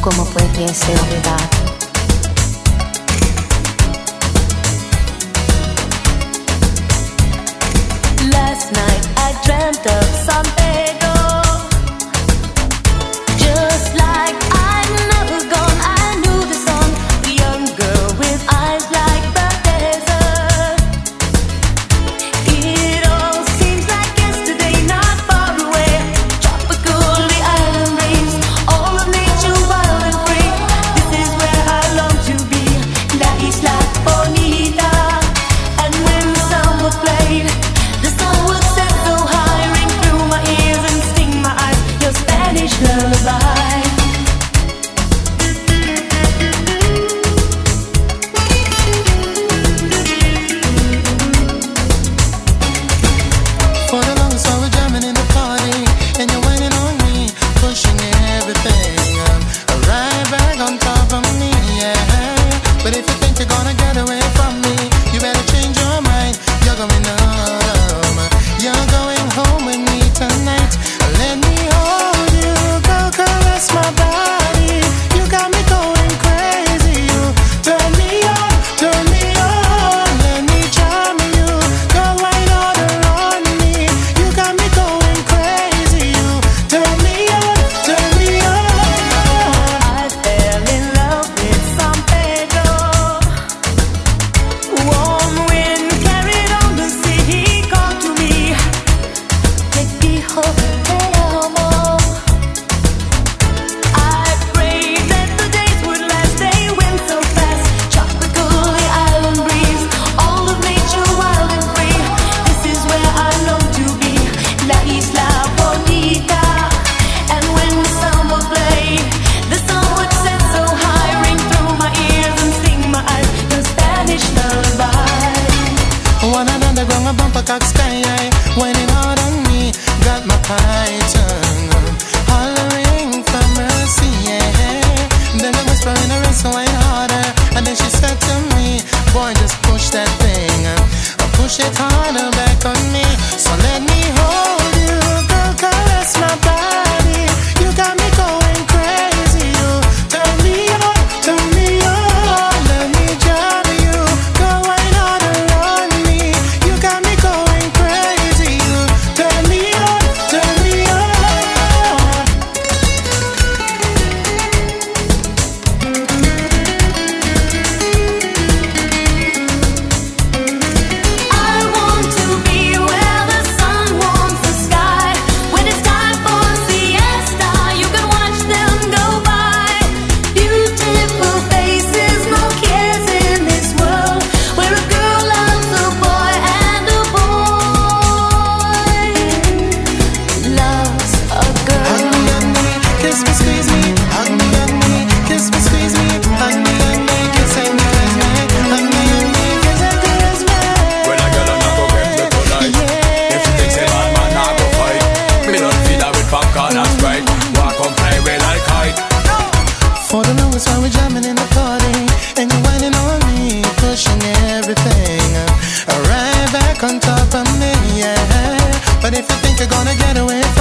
¿Cómo pudiese olvidar? Last night I dreamt of San Pedro, just like I'm never gone. I knew the song, the young girl with eyes like the desert. It all seems like yesterday, not far away. Tropical, the island breeze, all of nature wild and free. This is where I long to be, La Isla Bonita. And when the sun was played, the sun would set so high, ring through my ears and sting my eyes, your Spanish lullaby. For the longest while we're jamming in the party, and you're waiting on me, pushing everything right back on top of me, yeah. But if you think you're gonna get away from me, you better change your mind. You're going home. You're going home with me tonight. Let me hold you, go caress my body. You got me going crazy. You turn me on, turn me on. Let me charm you, go right on me. You got me going crazy. You turn me on, turn me on. I fell in love with San Pedro. Warm wind carried on the sea. He called to me, te dijo te amo. I prayed that the days would last. They went so fast. Tropical, the island breeze, all of nature wild and free. This is where I long to be, La Isla Bonita. And when the sun would play, the sun would set so high, ring through my ears and sting my eyes, your Spanish lullaby. One another ground a bumper cock sky high, whining hard on me, got my python hollering for mercy, yeah. Then I whisper in her ear, so I harder, and then she said to me, boy, just push that thing, push it harder back on me. So let me hold you, girl, caress my body. You got me going crazy. You turn me on, turn me on. Let me jam you, go right on around me. You got me going crazy. You turn me on, turn me on. I want to be where the sun warms the sky. When it's time for siesta, you can watch them go by. Beautiful faces, no cares in this world, where a girl loves a boy and a boy loves a Hug girl. me, kiss me, squeeze me. Hug me, kiss me, squeeze me. Hug me, kiss and caress me. Hug me, kiss and caress me. When a girl a go get me tonight, if she thinks a bad man a go fight, me don't feed her with popcorn and Sprite. Walk on play with like kite. For the longest while we're jamming in the party, and you're whining on me, pushing everything right back on top of me, yeah. But if you think you're gonna get away